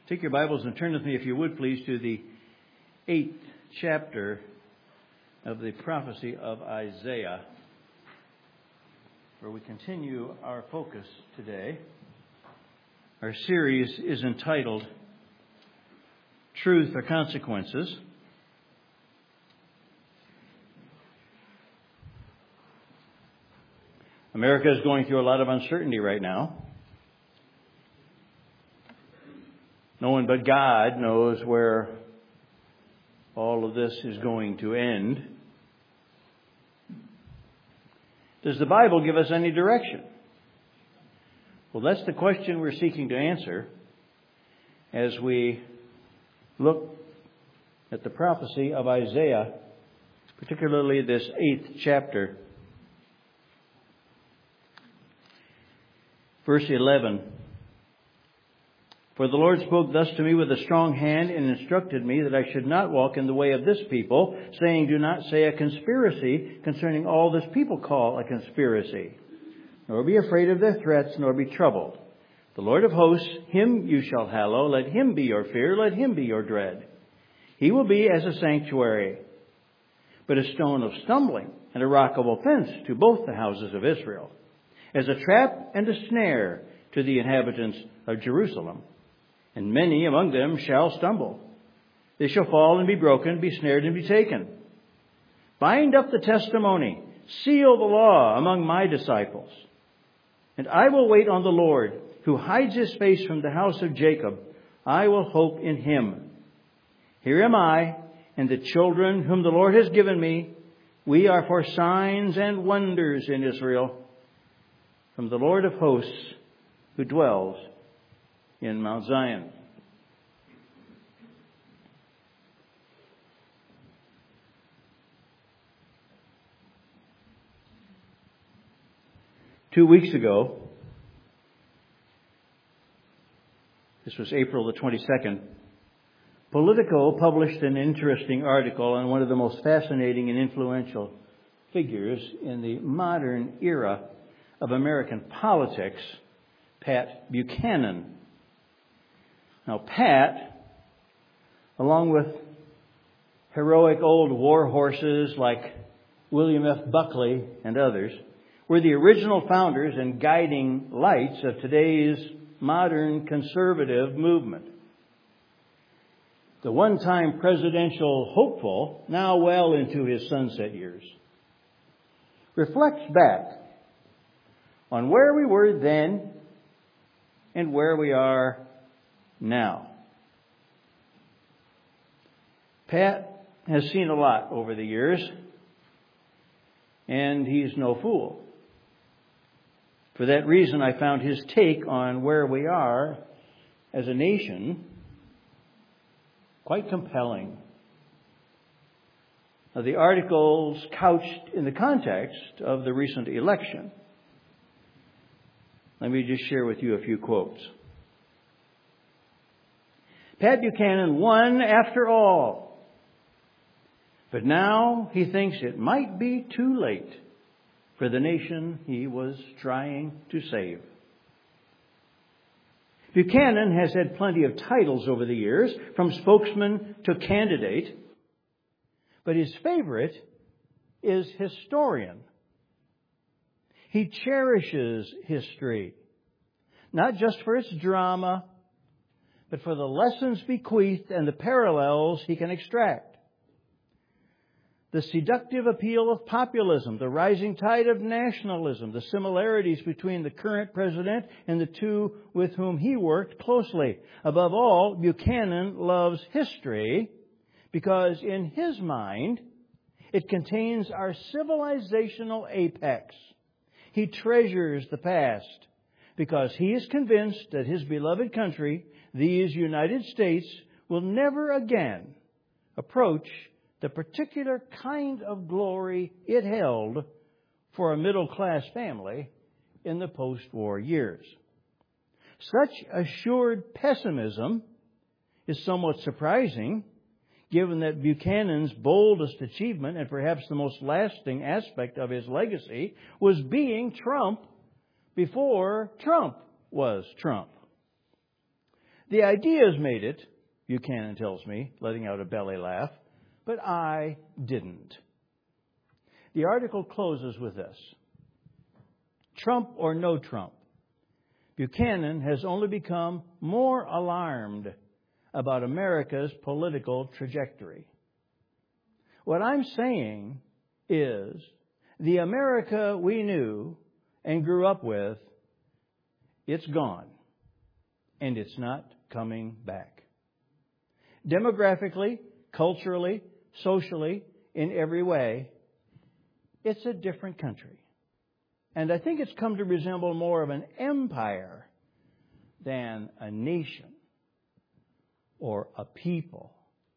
Take your Bibles and turn with me, if you would, please, to the 8th chapter of the prophecy of Isaiah, where we continue our focus today. Our series is entitled Truth or Consequences. America is going through a lot of uncertainty right now. No one but God knows where all of this is going to end. Does the Bible give us any direction? Well, that's the question we're seeking to answer as we look at the prophecy of Isaiah, particularly this 8th chapter. Verse 11. For the Lord spoke thus to me with a strong hand and instructed me that I should not walk in the way of this people, saying, do not say a conspiracy concerning all this people call a conspiracy. Nor be afraid of their threats, nor be troubled. The Lord of hosts, him you shall hallow. Let him be your fear, let him be your dread. He will be as a sanctuary, but a stone of stumbling and a rock of offense to both the houses of Israel, as a trap and a snare to the inhabitants of Jerusalem. And many among them shall stumble. They shall fall and be broken, be snared and be taken. Bind up the testimony, seal the law among my disciples. And I will wait on the Lord, who hides his face from the house of Jacob. I will hope in him. Here am I, and the children whom the Lord has given me. We are for signs and wonders in Israel, from the Lord of hosts, who dwells in Mount Zion. Two weeks ago, this was April the 22nd, Politico published an interesting article on one of the most fascinating and influential figures in the modern era of American politics, Pat Buchanan. Now, Pat, along with heroic old war horses like William F. Buckley and others, were the original founders and guiding lights of today's modern conservative movement. The one-time presidential hopeful, now well into his sunset years, reflects back on where we were then and where we are now. Pat has seen a lot over the years, and he's no fool. For that reason, I found his take on where we are as a nation quite compelling. Now, the article's couched in the context of the recent election. Let me just share with you a few quotes. Pat Buchanan won after all, but now he thinks it might be too late for the nation he was trying to save. Buchanan has had plenty of titles over the years, from spokesman to candidate, but his favorite is historian. He cherishes history, not just for its drama, but for the lessons bequeathed and the parallels he can extract. The seductive appeal of populism, the rising tide of nationalism, the similarities between the current president and the two with whom he worked closely. Above all, Buchanan loves history because in his mind, it contains our civilizational apex. He treasures the past because he is convinced that his beloved country, these United States, will never again approach the particular kind of glory it held for a middle-class family in the post-war years. Such assured pessimism is somewhat surprising, given that Buchanan's boldest achievement and perhaps the most lasting aspect of his legacy was being Trump before Trump was Trump. The ideas made it, Buchanan tells me, letting out a belly laugh, but I didn't. The article closes with this. Trump or no Trump, Buchanan has only become more alarmed about America's political trajectory. What I'm saying is the America we knew and grew up with, it's gone, and it's not coming back. Demographically, culturally, socially, in every way, it's a different country. And I think it's come to resemble more of an empire than a nation or a people.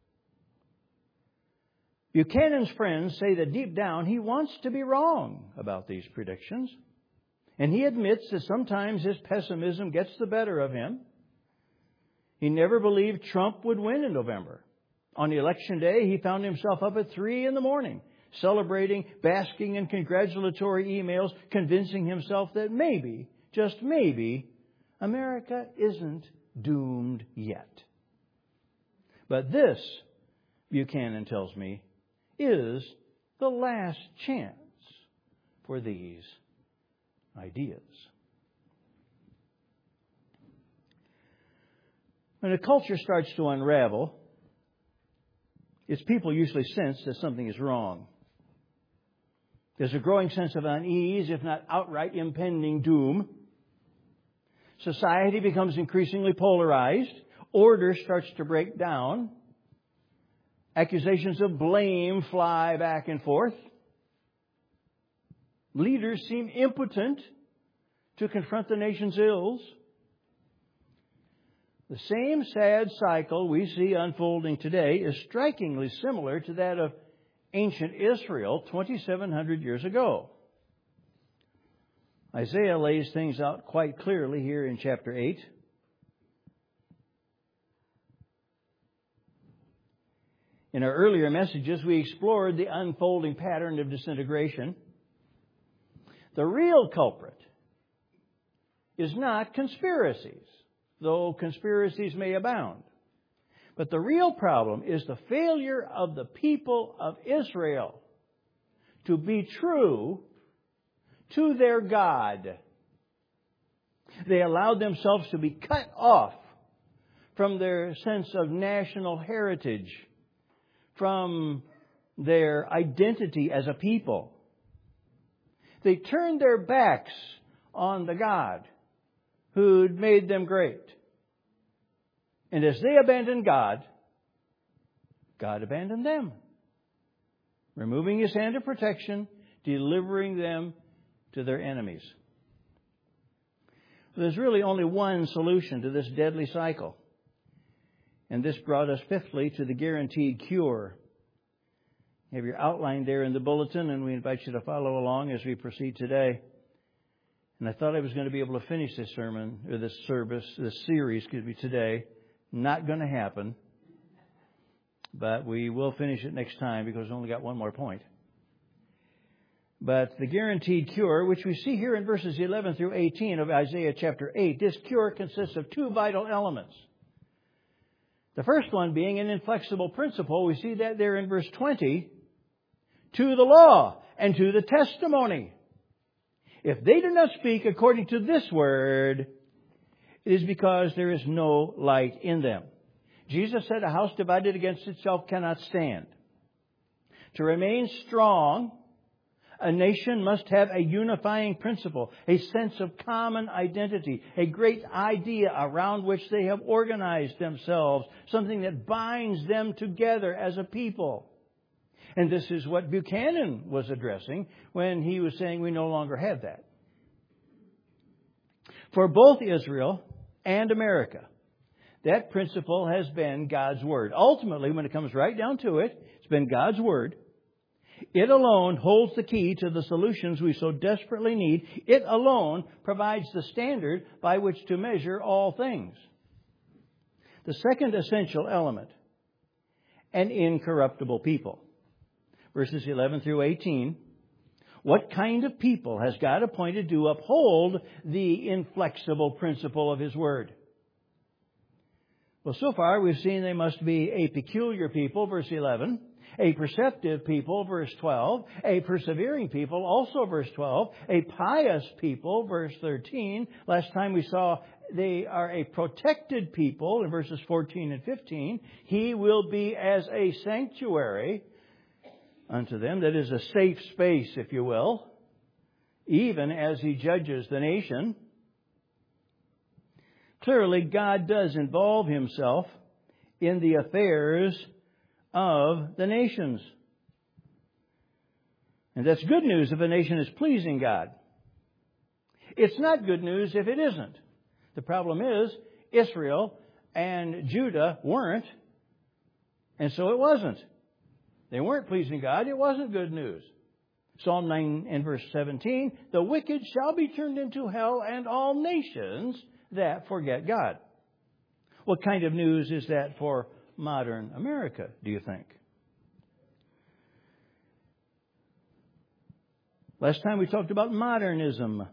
Buchanan's friends say that deep down he wants to be wrong about these predictions. And he admits that sometimes his pessimism gets the better of him. He never believed Trump would win in November. On election day, he found himself up at 3 a.m, celebrating, basking in congratulatory emails, convincing himself that maybe, just maybe, America isn't doomed yet. But this, Buchanan tells me, is the last chance for these ideas. When a culture starts to unravel, its people usually sense that something is wrong. There's a growing sense of unease, if not outright impending doom. Society becomes increasingly polarized. Order starts to break down. Accusations of blame fly back and forth. Leaders seem impotent to confront the nation's ills. The same sad cycle we see unfolding today is strikingly similar to that of ancient Israel 2,700 years ago. Isaiah lays things out quite clearly here in chapter 8. In our earlier messages, we explored the unfolding pattern of disintegration. The real culprit is not conspiracies, though conspiracies may abound. But the real problem is the failure of the people of Israel to be true to their God. They allowed themselves to be cut off from their sense of national heritage, from their identity as a people. They turned their backs on the God who'd made them great. And as they abandoned God, God abandoned them, removing His hand of protection, delivering them to their enemies. There's really only one solution to this deadly cycle. And this brought us fifthly to the guaranteed cure. You have your outline there in the bulletin, and we invite you to follow along as we proceed today. And I thought I was going to be able to finish this sermon, or this series, today. Not going to happen. But we will finish it next time because we've only got one more point. But the guaranteed cure, which we see here in verses 11 through 18 of Isaiah chapter 8, this cure consists of two vital elements. The first one being an inflexible principle. We see that there in verse 20. To the law and to the testimony. If they do not speak according to this word, it is because there is no light in them. Jesus said a house divided against itself cannot stand. To remain strong, a nation must have a unifying principle, a sense of common identity, a great idea around which they have organized themselves, something that binds them together as a people. And this is what Buchanan was addressing when he was saying we no longer have that. For both Israel and America, that principle has been God's Word. Ultimately, when it comes right down to it, it's been God's Word. It alone holds the key to the solutions we so desperately need. It alone provides the standard by which to measure all things. The second essential element, an incorruptible people. Verses 11 through 18. What kind of people has God appointed to uphold the inflexible principle of His Word? Well, so far we've seen they must be a peculiar people, verse 11, a perceptive people, verse 12, a persevering people, also verse 12, a pious people, verse 13. Last time we saw they are a protected people in verses 14 and 15. He will be as a sanctuary unto them, that is a safe space, if you will, even as He judges the nation. Clearly, God does involve Himself in the affairs of the nations. And that's good news if a nation is pleasing God. It's not good news if it isn't. The problem is, Israel and Judah weren't, and so it wasn't. They weren't pleasing God. It wasn't good news. Psalm 9 and verse 17, the wicked shall be turned into hell, and all nations that forget God. What kind of news is that for modern America, do you think? Last time we talked about modernism,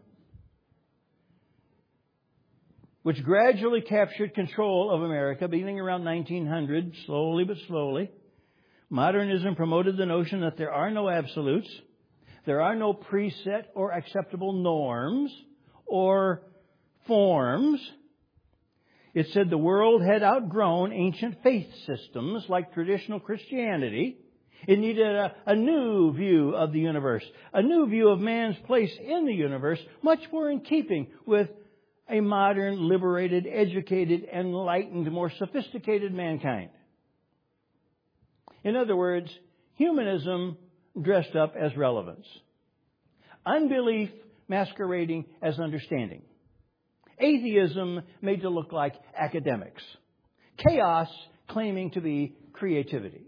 which gradually captured control of America beginning around 1900, slowly but slowly. Modernism promoted the notion that there are no absolutes, there are no preset or acceptable norms or forms. It said the world had outgrown ancient faith systems like traditional Christianity. It needed a new view of the universe, a new view of man's place in the universe, much more in keeping with a modern, liberated, educated, enlightened, more sophisticated mankind. In other words, humanism dressed up as relevance. Unbelief masquerading as understanding. Atheism made to look like academics. Chaos claiming to be creativity.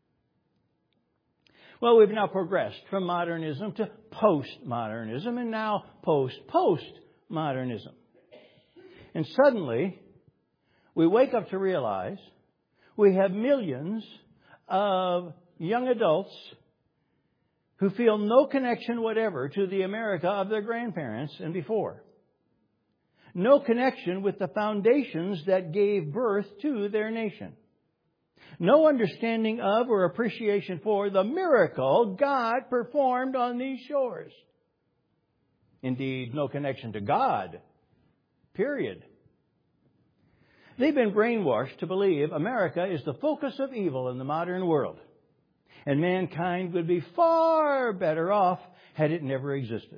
Well, we've now progressed from modernism to postmodernism and now postmodernism. And suddenly, we wake up to realize we have millions of young adults who feel no connection whatever to the America of their grandparents and before. No connection with the foundations that gave birth to their nation. No understanding of or appreciation for the miracle God performed on these shores. Indeed, no connection to God. Period. They've been brainwashed to believe America is the focus of evil in the modern world. And mankind would be far better off had it never existed.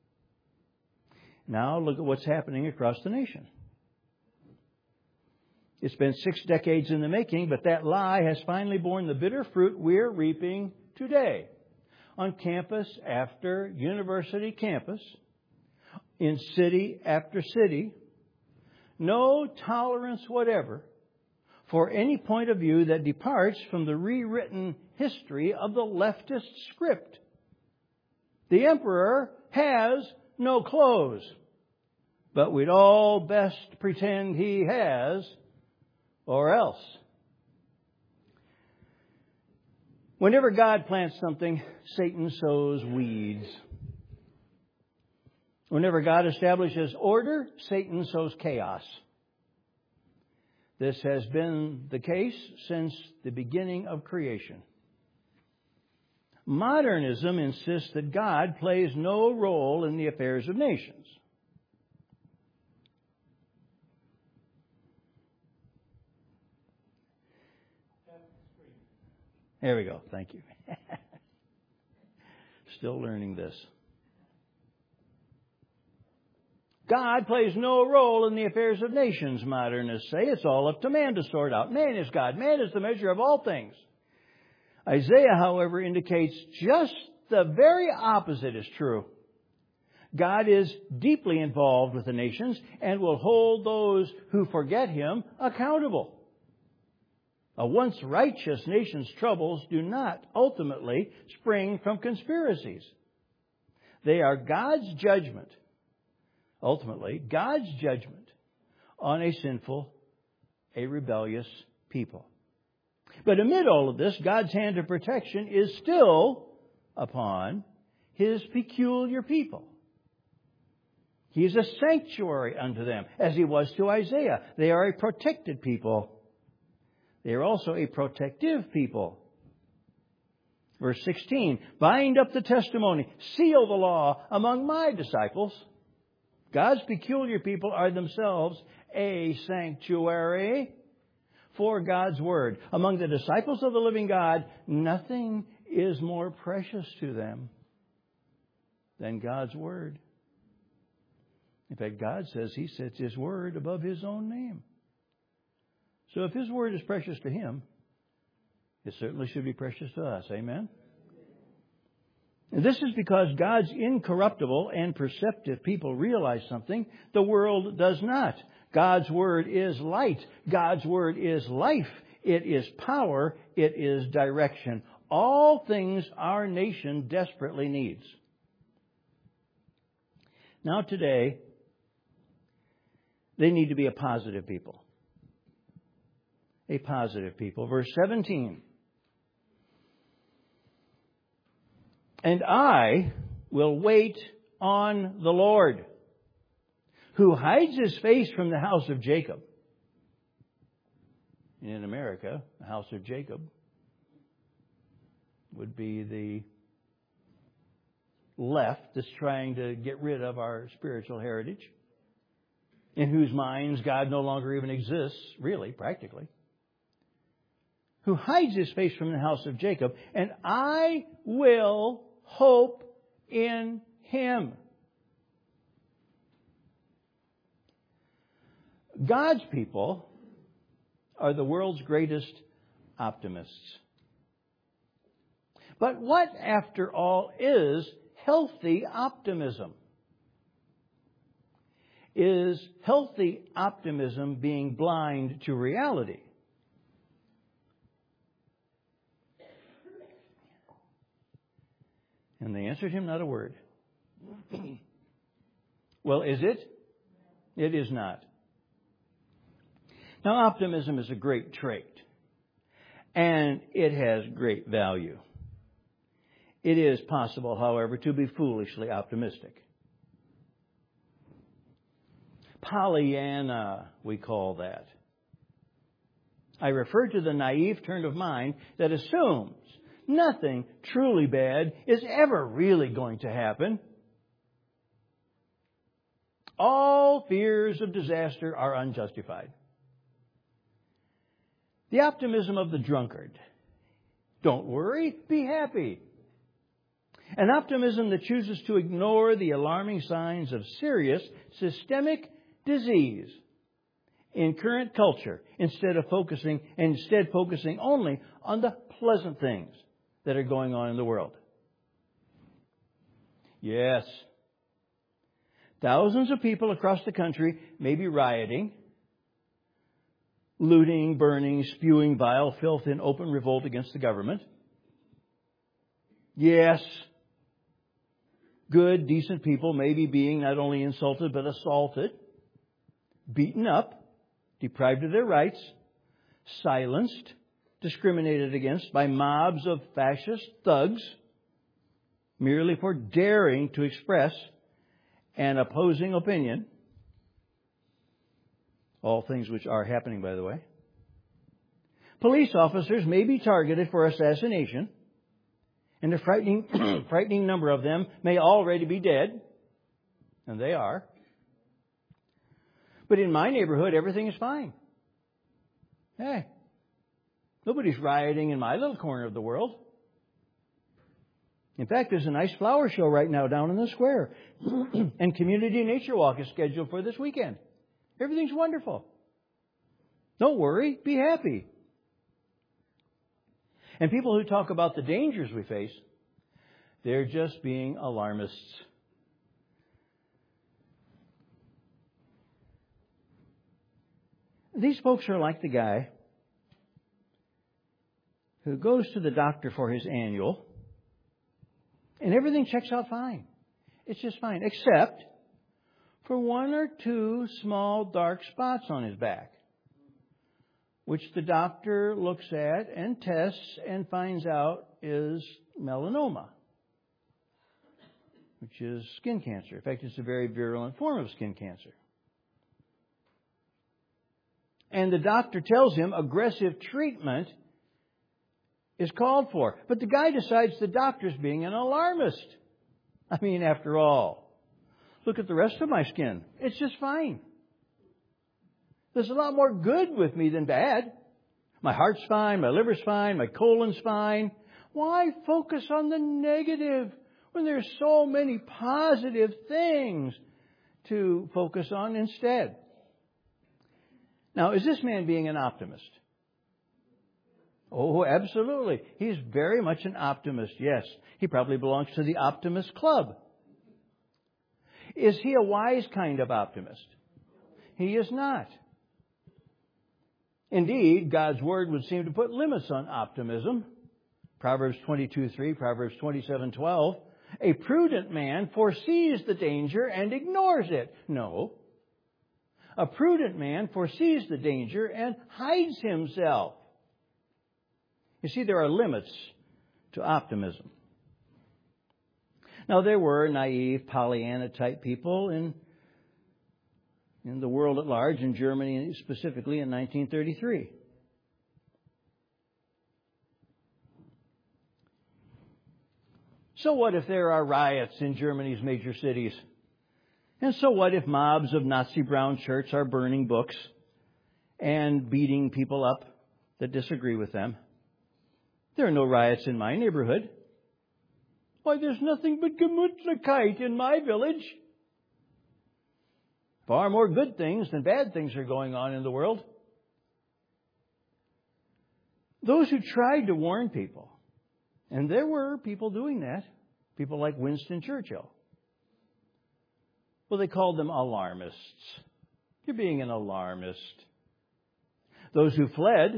Now look at what's happening across the nation. It's been 6 decades in the making, but that lie has finally borne the bitter fruit we're reaping today. On campus after university campus, in city after city, no tolerance whatever for any point of view that departs from the rewritten history of the leftist script. The emperor has no clothes, but we'd all best pretend he has, or else. Whenever God plants something, Satan sows weeds. Whenever God establishes order, Satan sows chaos. This has been the case since the beginning of creation. Modernism insists that God plays no role in the affairs of nations. There we go. Thank you. Still learning this. God plays no role in the affairs of nations, modernists say. It's all up to man to sort out. Man is God. Man is the measure of all things. Isaiah, however, indicates just the very opposite is true. God is deeply involved with the nations and will hold those who forget Him accountable. A once righteous nation's troubles do not ultimately spring from conspiracies. They are God's judgment, ultimately God's judgment on a sinful, a rebellious people. But amid all of this, God's hand of protection is still upon His peculiar people. He is a sanctuary unto them, as He was to Isaiah. They are a protected people They are also a protective people. Verse 16, bind up the testimony, seal the law among my disciples. God's peculiar people are themselves a sanctuary for God's Word. Among the disciples of the living God, nothing is more precious to them than God's Word. In fact, God says He sets His Word above His own name. So if His Word is precious to Him, it certainly should be precious to us. Amen? And this is because God's incorruptible and perceptive people realize something the world does not. God's Word is light. God's Word is life. It is power. It is direction. All things our nation desperately needs. Now today, they need to be a positive people. A positive people. Verse 17. And I will wait on the Lord, who hides His face from the house of Jacob. In America, the house of Jacob would be the left that's trying to get rid of our spiritual heritage, in whose minds God no longer even exists, really, practically. Who hides His face from the house of Jacob, and I will hope in Him. God's people are the world's greatest optimists. But what, after all, is healthy optimism? Is healthy optimism being blind to reality? And they answered him not a word. Well, is it? It is not. Now, optimism is a great trait, and it has great value. It is possible, however, to be foolishly optimistic. Pollyanna, we call that. I refer to the naive turn of mind that assumes nothing truly bad is ever really going to happen. All fears of disaster are unjustified. The optimism of the drunkard. Don't worry, be happy. An optimism that chooses to ignore the alarming signs of serious systemic disease in current culture instead focusing only on the pleasant things that are going on in the world. Yes, thousands of people across the country may be rioting, looting, burning, spewing vile filth in open revolt against the government. Yes, good, decent people may be being not only insulted but assaulted, beaten up, deprived of their rights, silenced, discriminated against by mobs of fascist thugs merely for daring to express an opposing opinion. All things which are happening, by the way. Police officers may be targeted for assassination, and a frightening number of them may already be dead, and they are. But in my neighborhood, everything is fine. Hey, nobody's rioting in my little corner of the world. In fact, there's a nice flower show right now down in the square. And Community Nature Walk is scheduled for this weekend. Everything's wonderful. Don't worry, be happy. And people who talk about the dangers we face, they're just being alarmists. These folks are like the guy who goes to the doctor for his annual, and everything checks out fine. It's just fine, except for one or two small dark spots on his back, which the doctor looks at and tests and finds out is melanoma, which is skin cancer. In fact, it's a very virulent form of skin cancer. and the doctor tells him aggressive treatment is called for. But the guy decides the doctor's being an alarmist. I mean, after all, look at the rest of my skin. It's just fine. There's a lot more good with me than bad. My heart's fine, my liver's fine, my colon's fine. Why focus on the negative when there's so many positive things to focus on instead? Now, is this man being an optimist? Oh, absolutely. He's very much an optimist, yes. He probably belongs to the optimist club. Is he a wise kind of optimist? He is not. Indeed, God's Word would seem to put limits on optimism. Proverbs 22:3, Proverbs 27:12. A prudent man foresees the danger and ignores it. No. A prudent man foresees the danger and hides himself. You see, there are limits to optimism. Now, there were naive Pollyanna-type people in the world at large, in Germany specifically in 1933. So what if there are riots in Germany's major cities? And so what if mobs of Nazi brown shirts are burning books and beating people up that disagree with them? There are no riots in my neighborhood. Why, there's nothing but Gemütlichkeit in my village. Far more good things than bad things are going on in the world. Those who tried to warn people, and there were people doing that, people like Winston Churchill. Well, they called them alarmists. You're being an alarmist. Those who fled,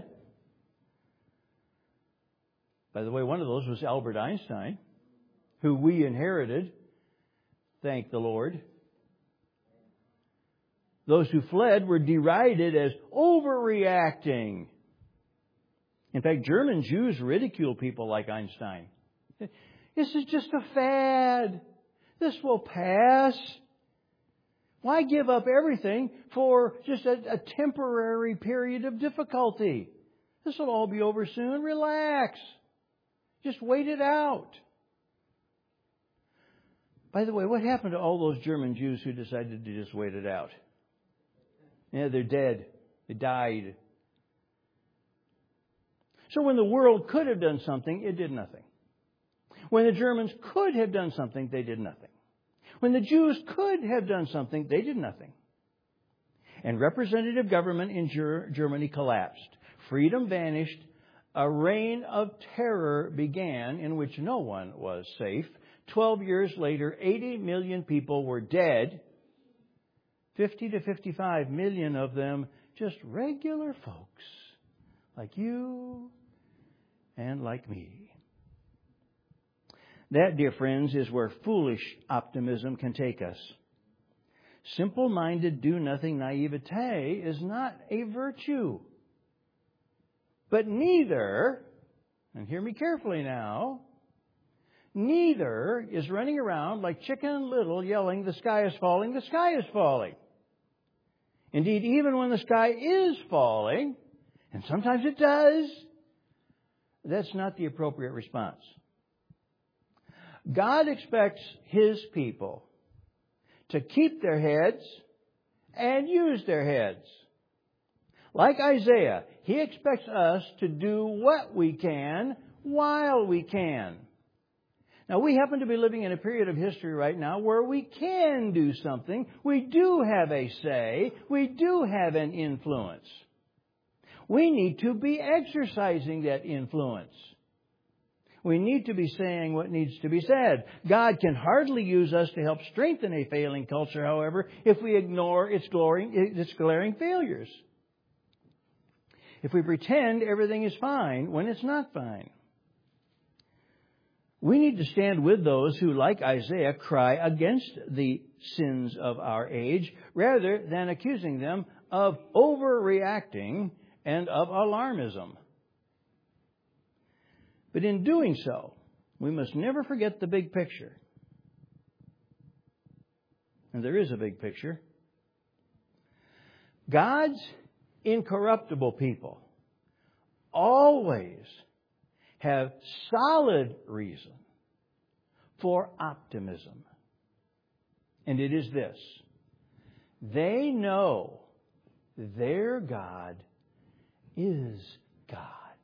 by the way, one of those was Albert Einstein, who we inherited, thank the Lord. Those who fled were derided as overreacting. In fact, German Jews ridicule people like Einstein. This is just a fad. This will pass. Why give up everything for just a temporary period of difficulty? This will all be over soon. Relax. Just wait it out. By the way, what happened to all those German Jews who decided to just wait it out? Yeah, they're dead. They died. So when the world could have done something, it did nothing. When the Germans could have done something, they did nothing. When the Jews could have done something, they did nothing. And representative government in Germany collapsed. Freedom vanished. A reign of terror began in which no one was safe. 12 years later, 80 million people were dead. 50 to 55 million of them just regular folks like you and like me. That, dear friends, is where foolish optimism can take us. Simple-minded, do-nothing naivete is not a virtue. But neither, and hear me carefully now, neither is running around like Chicken Little yelling, "The sky is falling, the sky is falling." Indeed, even when the sky is falling, and sometimes it does, that's not the appropriate response. God expects His people to keep their heads and use their heads. Like Isaiah, He expects us to do what we can while we can. Now, we happen to be living in a period of history right now where we can do something. We do have a say. We do have an influence. We need to be exercising that influence. We need to be saying what needs to be said. God can hardly use us to help strengthen a failing culture, however, if we ignore its glaring failures. If we pretend everything is fine when it's not fine. We need to stand with those who, like Isaiah, cry against the sins of our age, rather than accusing them of overreacting and of alarmism. But in doing so, we must never forget the big picture. And there is a big picture. God's incorruptible people always have solid reason for optimism. And it is this: they know their God is God.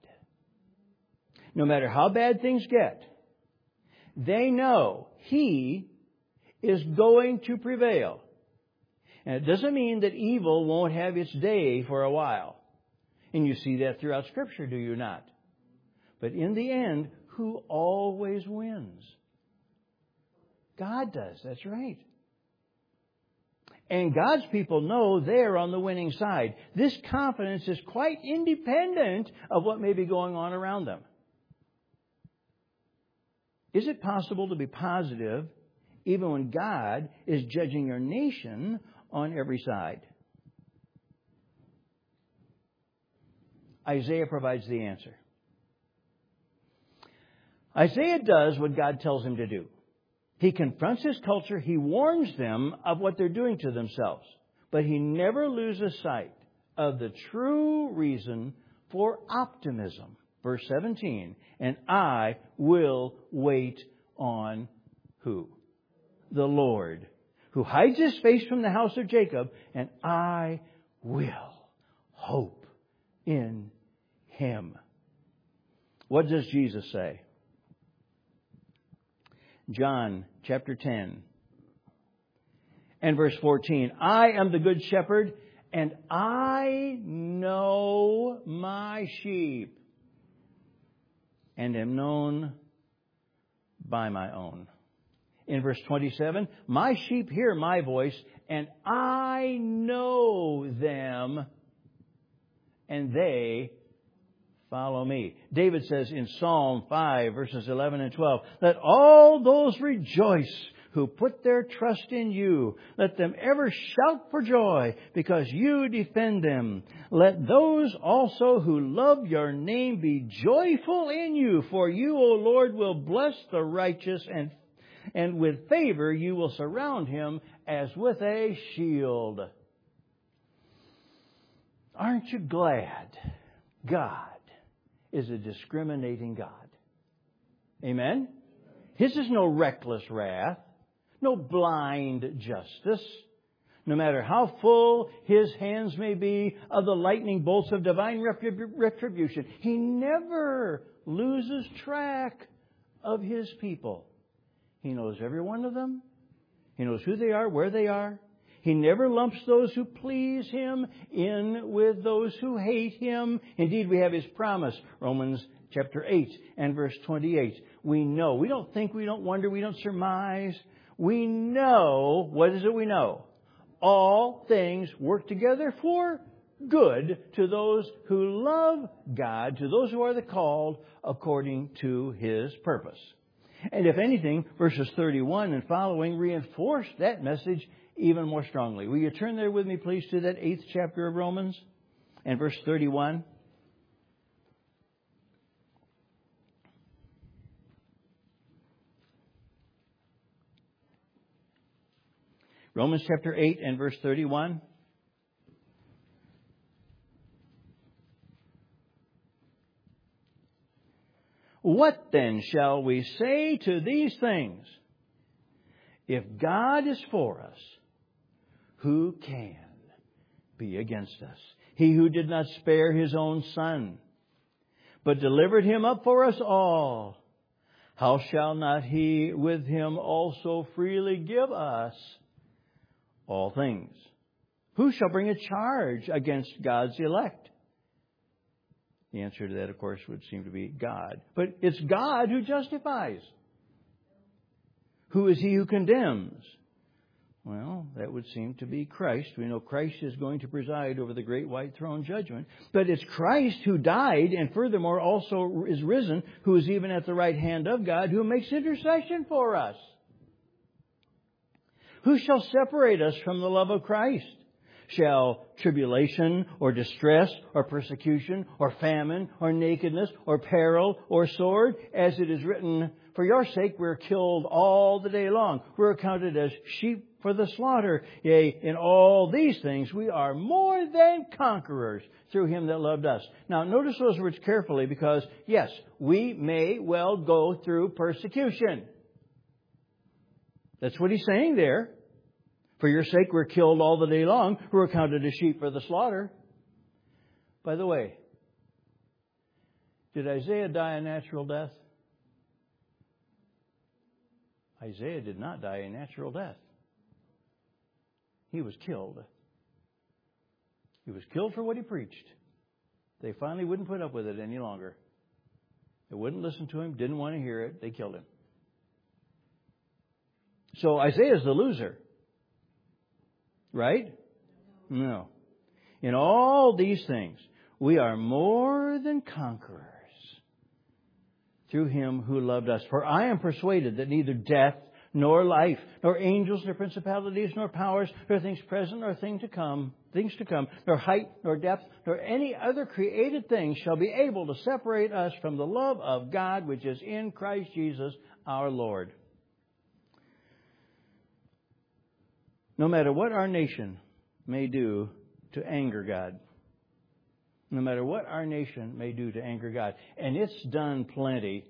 No matter how bad things get, they know He is going to prevail. And it doesn't mean that evil won't have its day for a while. And you see that throughout Scripture, do you not? But in the end, who always wins? God does. That's right. And God's people know they're on the winning side. This confidence is quite independent of what may be going on around them. Is it possible to be positive even when God is judging your nation on every side? Isaiah provides the answer. Isaiah does what God tells him to do. He confronts his culture. He warns them of what they're doing to themselves. But he never loses sight of the true reason for optimism. Verse 17, and I will wait on who? The Lord, who hides His face from the house of Jacob, and I will hope in Him. What does Jesus say? John chapter 10 and verse 14. I am the good shepherd, and I know my sheep, and am known by my own. In verse 27, my sheep hear my voice, and I know them, and they follow me. David says in Psalm 5, verses 11 and 12, let all those rejoice who put their trust in you. Let them ever shout for joy because you defend them. Let those also who love your name be joyful in you. For you, O Lord, will bless the righteous, and with favor you will surround him as with a shield. Aren't you glad God is a discriminating God? Amen? His is no reckless wrath, no blind justice. No matter how full His hands may be of the lightning bolts of divine retribution, He never loses track of His people. He knows every one of them. He knows who they are, where they are. He never lumps those who please Him in with those who hate Him. Indeed, we have His promise, Romans chapter 8 and verse 28. We know. We don't think, we don't wonder, we don't surmise. We know. What is it we know? All things work together for good to those who love God, to those who are the called according to His purpose. And if anything, verses 31 and following reinforce that message even more strongly. Will you turn there with me, please, to that 8th chapter of Romans and verse 31? Romans chapter 8 and verse 31. What then shall we say to these things? If God is for us, who can be against us? He who did not spare His own Son, but delivered Him up for us all, how shall not He with Him also freely give us all things? Who shall bring a charge against God's elect? The answer to that, of course, would seem to be God. But it's God who justifies. Who is He who condemns? Well, that would seem to be Christ. We know Christ is going to preside over the great white throne judgment. But it's Christ who died and furthermore also is risen, who is even at the right hand of God, who makes intercession for us. Who shall separate us from the love of Christ? Shall tribulation or distress or persecution or famine or nakedness or peril or sword? As it is written, for your sake we're killed all the day long. We're accounted as sheep for the slaughter. Yea, in all these things we are more than conquerors through Him that loved us. Now, notice those words carefully because, yes, we may well go through persecution. That's what He's saying there. For your sake we're killed all the day long, who are counted as sheep for the slaughter. By the way, did Isaiah die a natural death? Isaiah did not die a natural death. He was killed. He was killed for what he preached. They finally wouldn't put up with it any longer. They wouldn't listen to him, didn't want to hear it. They killed him. So Isaiah's the loser. Right? No. In all these things, we are more than conquerors through Him who loved us. For I am persuaded that neither death, nor life, nor angels, nor principalities, nor powers, nor things present, nor things to come, nor height, nor depth, nor any other created thing shall be able to separate us from the love of God which is in Christ Jesus our Lord. No matter what our nation may do to anger God. No matter what our nation may do to anger God. And it's done plenty.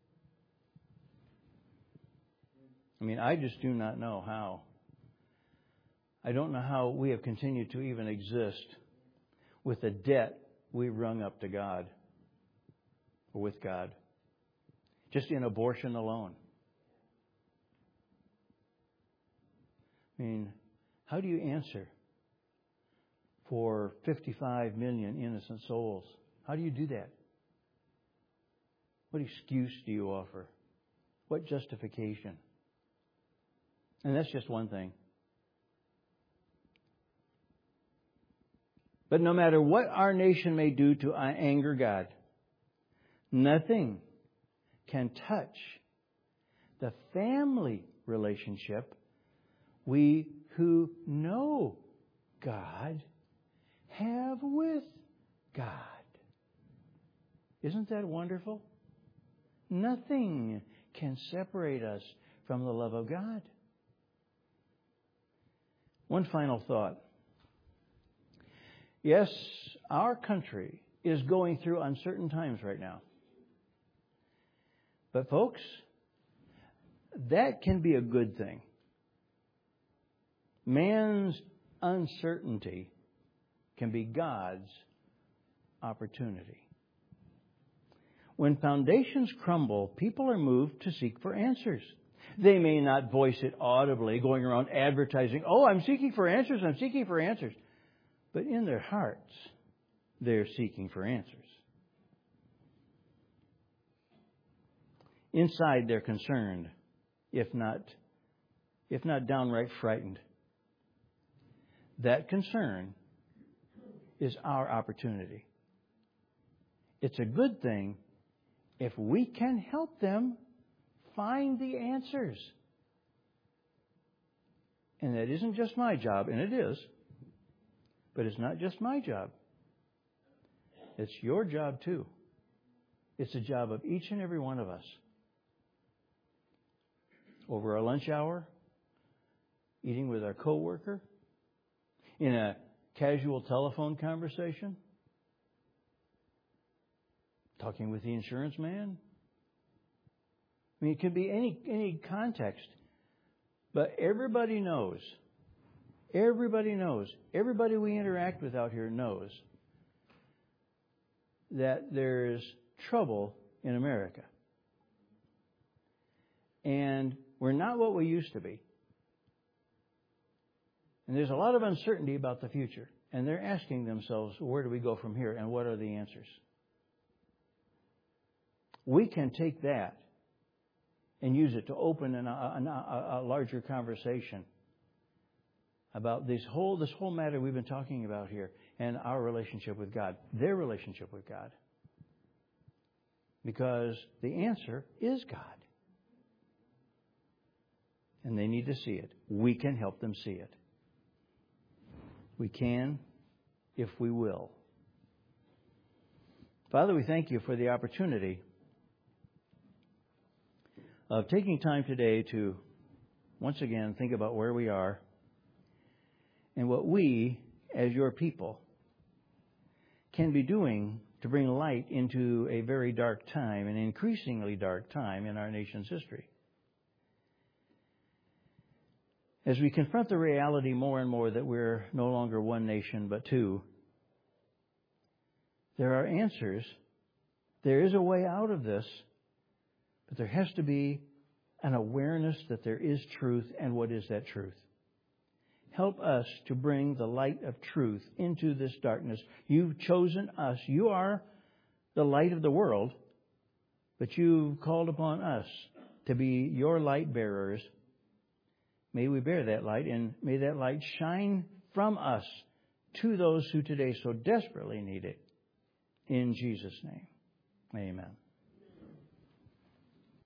I mean, I just do not know how. I don't know how we have continued to even exist with the debt we rung up to God. Or with God. Just in abortion alone. I mean, how do you answer for 55 million innocent souls? How do you do that? What excuse do you offer? What justification? And that's just one thing. But no matter what our nation may do to anger God, nothing can touch the family relationship we who know God have with God. Isn't that wonderful? Nothing can separate us from the love of God. One final thought. Yes, our country is going through uncertain times right now. But folks, that can be a good thing. Man's uncertainty can be God's opportunity. When foundations crumble, people are moved to seek for answers. They may not voice it audibly, going around advertising, "Oh, I'm seeking for answers, I'm seeking for answers." But in their hearts, they're seeking for answers. Inside, they're concerned, if not downright frightened. That concern is our opportunity. It's a good thing if we can help them find the answers. And that isn't just my job, and it is, but it's not just my job. It's your job too. It's the job of each and every one of us. Over our lunch hour, eating with our coworker, in a casual telephone conversation, talking with the insurance man. I mean, it could be any context. But everybody knows, everybody we interact with out here knows that there's trouble in America. And we're not what we used to be. And there's a lot of uncertainty about the future. And they're asking themselves, where do we go from here? And what are the answers? We can take that and use it to open a larger conversation about this whole matter we've been talking about here and our relationship with God, their relationship with God. Because the answer is God. And they need to see it. We can help them see it. We can, if we will. Father, we thank you for the opportunity of taking time today to once again think about where we are and what we, as your people, can be doing to bring light into a very dark time, an increasingly dark time in our nation's history. As we confront the reality more and more that we're no longer one nation but two, there are answers. There is a way out of this, but there has to be an awareness that there is truth, and what is that truth? Help us to bring the light of truth into this darkness. You've chosen us. You are the light of the world, but you've called upon us to be your light bearers. May we bear that light, and may that light shine from us to those who today so desperately need it. In Jesus' name, amen.